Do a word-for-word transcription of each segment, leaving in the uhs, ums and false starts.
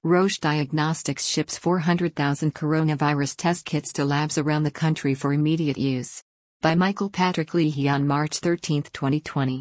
Roche Diagnostics ships four hundred thousand coronavirus test kits to labs around the country for immediate use. By Michael Patrick Leahy on March thirteenth, twenty twenty.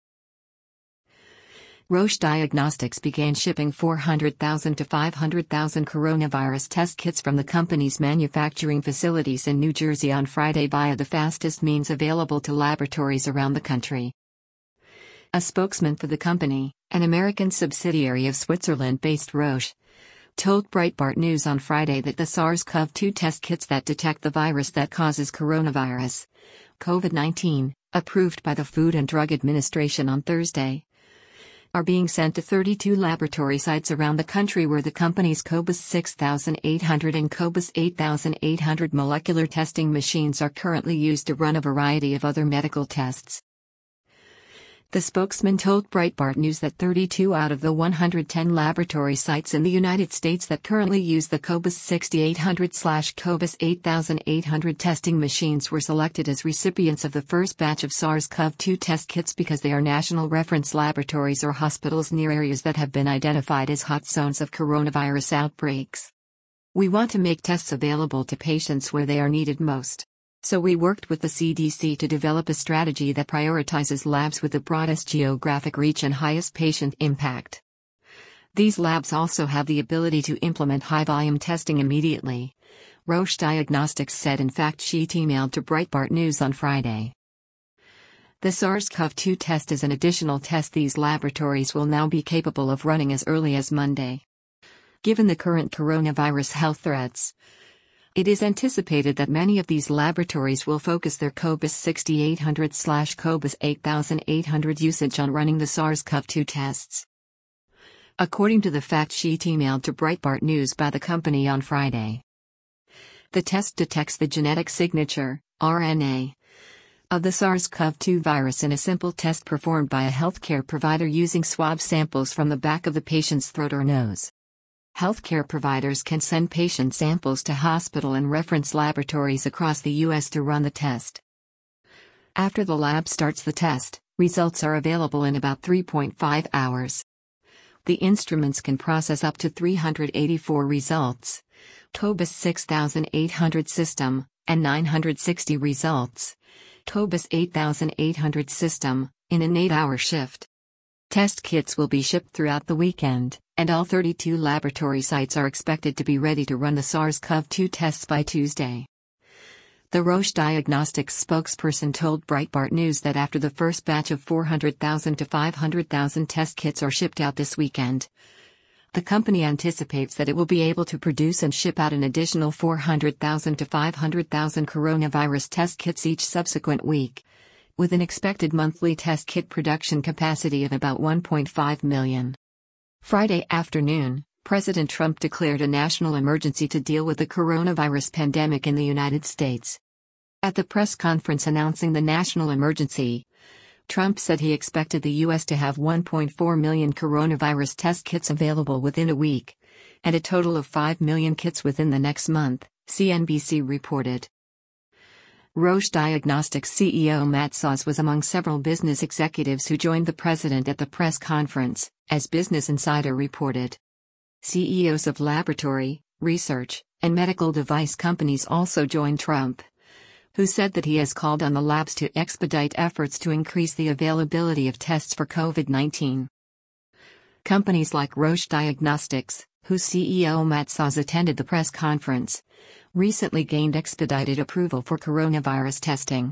Roche Diagnostics began shipping four hundred thousand to five hundred thousand coronavirus test kits from the company's manufacturing facilities in New Jersey on Friday via the fastest means available to laboratories around the country. A spokesman for the company, an American subsidiary of Switzerland-based Roche, told Breitbart News on Friday that the SARS-C o V two test kits that detect the virus that causes coronavirus, COVID nineteen, approved by the Food and Drug Administration on Thursday, are being sent to thirty-two laboratory sites around the country where the company's Cobas six thousand eight hundred and Cobas eight thousand eight hundred molecular testing machines are currently used to run a variety of other medical tests. The spokesman told Breitbart News that thirty-two out of the one hundred ten laboratory sites in the United States that currently use the Cobas sixty-eight hundred and Cobas eight thousand eight hundred testing machines were selected as recipients of the first batch of SARS-C o V two test kits because they are national reference laboratories or hospitals near areas that have been identified as hot zones of coronavirus outbreaks. We want to make tests available to patients where they are needed most. So we worked with the C D C to develop a strategy that prioritizes labs with the broadest geographic reach and highest patient impact. These labs also have the ability to implement high-volume testing immediately, Roche Diagnostics said in fact sheet emailed to Breitbart News on Friday. The SARS-C o V two test is an additional test these laboratories will now be capable of running as early as Monday. Given the current coronavirus health threats, it is anticipated that many of these laboratories will focus their Cobas sixty-eight hundred and Cobas eight thousand eight hundred usage on running the SARS-C o V two tests. According to the fact sheet emailed to Breitbart News by the company on Friday, the test detects the genetic signature, R N A, of the SARS-C o V two virus in a simple test performed by a healthcare provider using swab samples from the back of the patient's throat or nose. Healthcare providers can send patient samples to hospital and reference laboratories across the U S to run the test. After the lab starts the test, results are available in about three point five hours. The instruments can process up to three hundred eighty-four results, Cobas six thousand eight hundred system, and nine hundred sixty results, Cobas eight thousand eight hundred system, in an eight-hour shift. Test kits will be shipped throughout the weekend, and all thirty-two laboratory sites are expected to be ready to run the SARS-C o V two tests by Tuesday. The Roche Diagnostics spokesperson told Breitbart News that after the first batch of four hundred thousand to five hundred thousand test kits are shipped out this weekend, the company anticipates that it will be able to produce and ship out an additional four hundred thousand to five hundred thousand coronavirus test kits each subsequent week, with an expected monthly test kit production capacity of about one point five million. Friday afternoon, President Trump declared a national emergency to deal with the coronavirus pandemic in the United States. At the press conference announcing the national emergency, Trump said he expected the U S to have one point four million coronavirus test kits available within a week, and a total of five million kits within the next month, C N B C reported. Roche Diagnostics C E O Matt Sause was among several business executives who joined the president at the press conference, as Business Insider reported. C E Os of laboratory, research, and medical device companies also joined Trump, who said that he has called on the labs to expedite efforts to increase the availability of tests for COVID nineteen. Companies like Roche Diagnostics, whose C E O Matt Sause attended the press conference, recently gained expedited approval for coronavirus testing.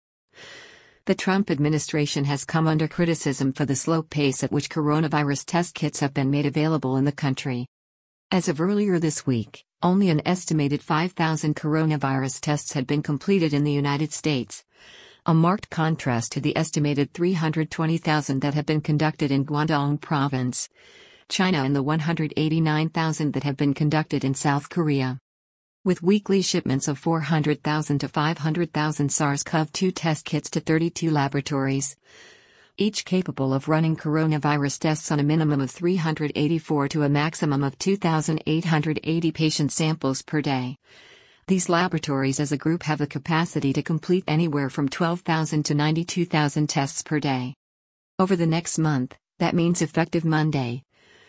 The Trump administration has come under criticism for the slow pace at which coronavirus test kits have been made available in the country. As of earlier this week, only an estimated five thousand coronavirus tests had been completed in the United States, a marked contrast to the estimated three hundred twenty thousand that have been conducted in Guangdong Province, China, and the one hundred eighty-nine thousand that have been conducted in South Korea. With weekly shipments of four hundred thousand to five hundred thousand SARS-C o V two test kits to thirty-two laboratories, each capable of running coronavirus tests on a minimum of three hundred eighty-four to a maximum of two thousand eight hundred eighty patient samples per day. These laboratories as a group have the capacity to complete anywhere from twelve thousand to ninety-two thousand tests per day. Over the next month, that means effective Monday,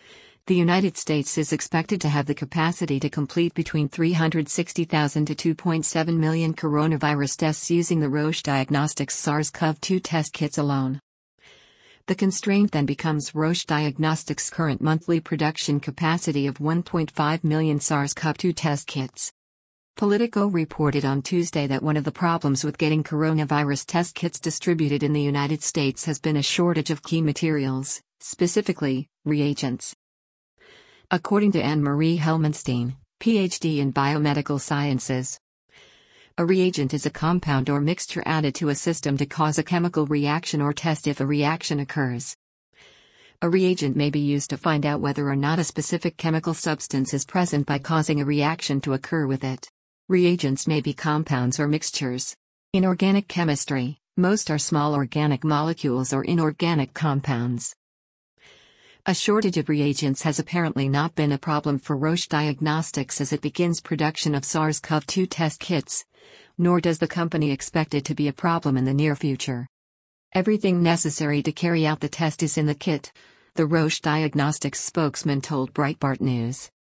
The United States is expected to have the capacity to complete between three hundred sixty thousand to two point seven million coronavirus tests using the Roche Diagnostics SARS-C o V two test kits alone. The constraint then becomes Roche Diagnostics' current monthly production capacity of one point five million SARS-C o V two test kits. Politico reported on Tuesday that one of the problems with getting coronavirus test kits distributed in the United States has been a shortage of key materials, specifically, reagents. According to Anne-Marie Helmenstein, P H D in biomedical sciences, a reagent is a compound or mixture added to a system to cause a chemical reaction or test if a reaction occurs. A reagent may be used to find out whether or not a specific chemical substance is present by causing a reaction to occur with it. Reagents may be compounds or mixtures. In organic chemistry, most are small organic molecules or inorganic compounds. A shortage of reagents has apparently not been a problem for Roche Diagnostics as it begins production of SARS-C o V two test kits, nor does the company expect it to be a problem in the near future. Everything necessary to carry out the test is in the kit, the Roche Diagnostics spokesman told Breitbart News.